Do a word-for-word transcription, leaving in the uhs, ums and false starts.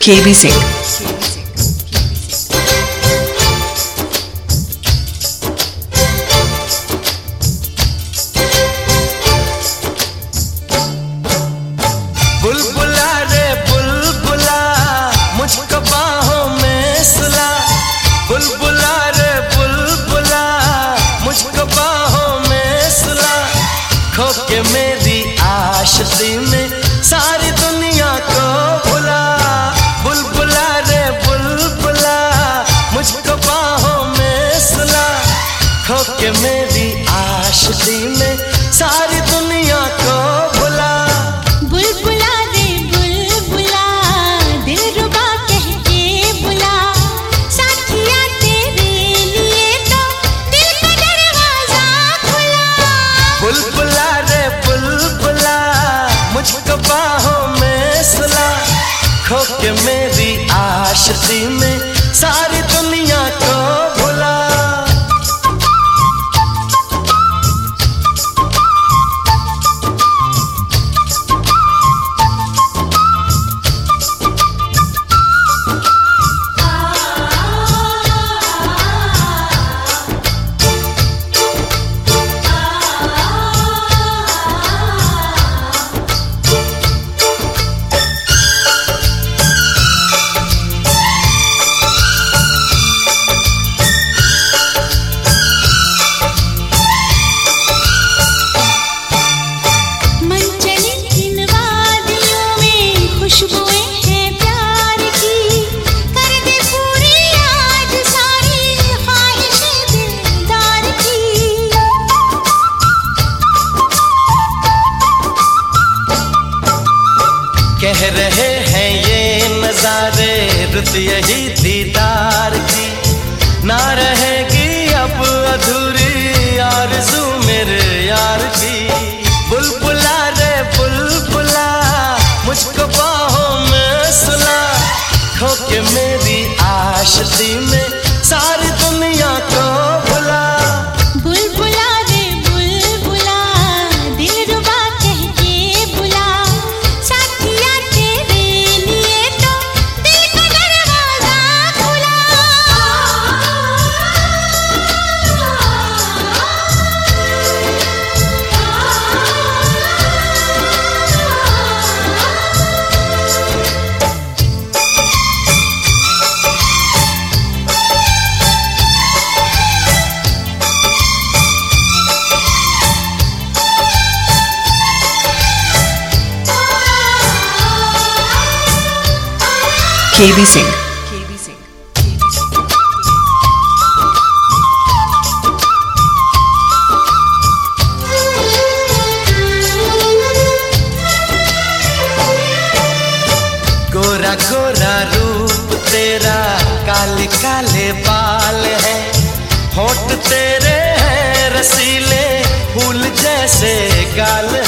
केबी सिंह। बुलबुला रे बुलबुला मुझको बाहों में सुला, बुलबुला रे बुलबुला मुझको बाहों में सुला, खो के मेरी आशिकी में सारी दुनिया को भुला, बुलबुला रे बुलबुला मुझको बाहों में सुला, खो के मेरी आशिकी में सारी दुनिया को भुला। बुलबुला रे बुलबुला दिलरुबा कह के बुला, साथिया तेरे लिए तो दिल का दरवाजा खुला। बुलबुला रे बुलबुला मुझको बाहों में सुला, खो के मेरी आशिकी में सारी दुनिया को भुला। कह रहे हैं ये नजारे रुत यही दीदार की, ना रहेगी अब अधूरी आरज़ू मेरे यार की। बुलबुला रे बुलबुला मुझको बाहों में सुला, खो के मेरी आशिकी में सारी दुनिया को भुला। बुलबुला रे बुलबुला दिलरुबा कह के बुला, साथिया तेरे लिए तो दिल का दरवाजा खुला। केबी सिंह। गोरा गोरा रूप तेरा, काले काले बाल है, होठ तेरे हैं रसीले, फूल जैसे गाल